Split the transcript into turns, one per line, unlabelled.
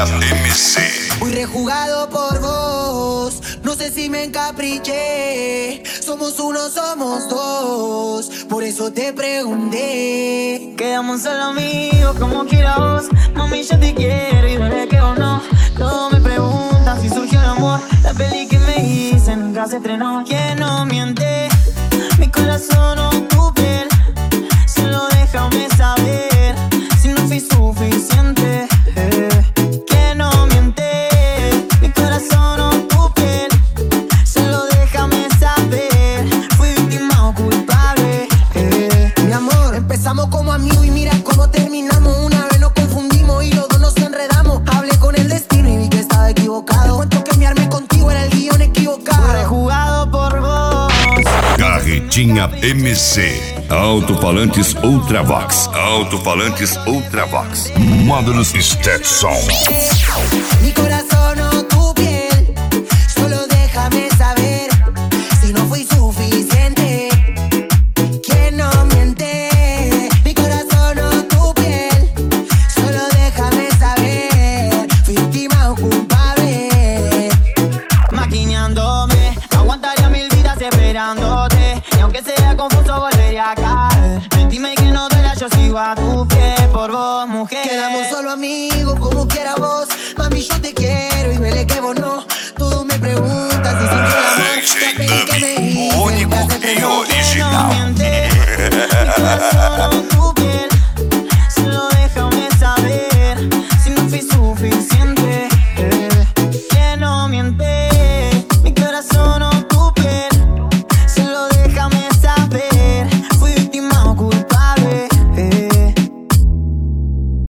Tinha MC.
Fui rejugado por vos, no sé si me encapriché. Somos uno, somos dos, por eso te pregunté.
Quedamos solo amigos como quiera vos. Mami, yo te quiero y duele que o no. Todos me preguntan si surgió el amor. La peli que me hice nunca se estrenó. ¿Quién no miente? Mi corazón o tu piel. Solo déjame saber si no fui suficiente. ¿Quién no miente? Mi corazón o tu piel. Solo déjame saber. Fui víctima o culpable.
Mi amor, empezamos como amigos y mira cómo terminamos. Una vez nos confundimos y los dos nos enredamos. Hablé con el destino y vi que estaba equivocado. Cuento que mi arme contigo era el guión equivocado.
Rejugado por vos.
Carretinha MC. Alto-falantes Ultravox. Alto-falantes Ultravox. Módulos Stetson.
Mi corazón o tu piel. Solo déjame saber si no fui suficiente. ¿Quién no miente? Mi corazón o tu piel. Solo déjame saber. Fui víctima o culpable.
Maquineándome, aguantaría 1000 vidas esperándote. Y aunque sea confuso volvería a caer. Mentime que no duela, yo sigo a tu pie por vos, mujer.
Quedamos solo amigos, como quiera vos. Mami, yo te quiero y duele que vos no. Todos me preguntan si sintió el amor. La peli que me hice,
único
nunca se
y
estrenó.
original.
Mi corazón o tu piel.